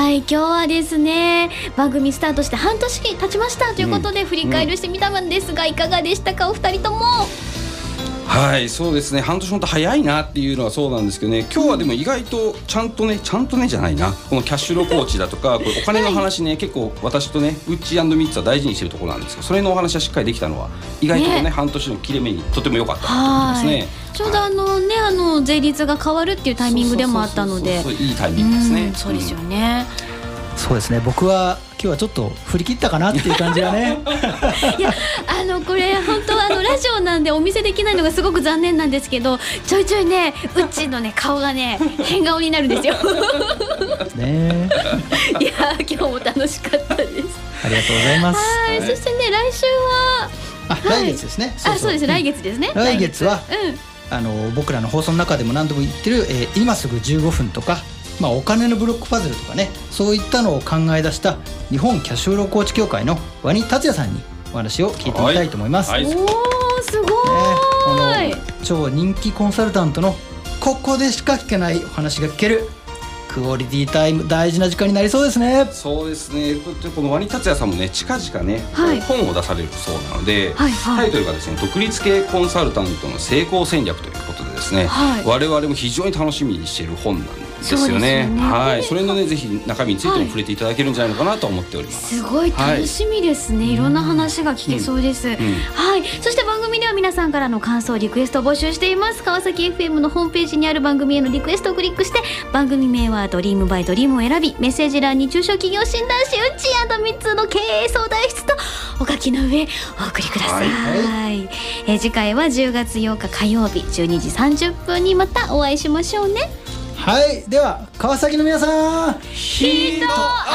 はい、今日はですね、番組スタートして半年経ちましたということで振り返りしてみたんですが、いかがでしたかお二人とも。 はい、そうですね、半年本当早いなっていうのはそうなんですけどね、今日はでも意外とちゃんとねじゃないな、このキャッシュロコーチだとかこれお金の話ね、結構私とねウッチー&ミッツは大事にしてるところなんですけど、それのお話はしっかりできたのは意外とね半年の切れ目にとても良かったと思いますね。 ちょうど税率が変わるっていうタイミングでもあったので、 いいタイミングですね。 そうですよね。 そうですね、僕は今日はちょっと振り切ったかなっていう感じがねいやこれ本当はラジオなんでお見せできないのがすごく残念なんですけど、ちょいちょいねうっちーのね顔がね変顔になるんですよね。 いや今日も楽しかったです。 ありがとうございます。 はい、そしてね来週は来月ですね。 そうです、来月ですね。 来月は僕らの放送の中でも何度も言ってる今すぐ15分とか、お金のブロックパズルとかね、そういったのを考え出した日本キャッシュフローコーチ協会のワニ達也さんにお話を聞いてみたいと思います。 おーすごい、 この超人気コンサルタントのここでしか聞けないお話が聞けるクオリティタイム、大事な時間になりそうですね。 そうですね、このワニ達也さんもね近々ね、本を出されるそうなので、タイトルがですね、独立系コンサルタントの成功戦略ということでですね、我々も非常に楽しみにしている本なんですよね。はい、それのねぜひ中身についても触れていただけるんじゃないのかなと思っております。 すごい楽しみですね、いろんな話が聞けそうです。はい、そして番組では皆さんからの感想リクエストを募集しています。川崎 FM のホームページにある番組へのリクエストをクリックして、番組名はドリームバイドリームを選び、メッセージ欄に中小企業診断士うち&3つの経営相談室とお書きの上お送りください。次回は10月8日火曜日12時30分にまたお会いしましょうね。 はい、では川崎の皆さん、 ヒート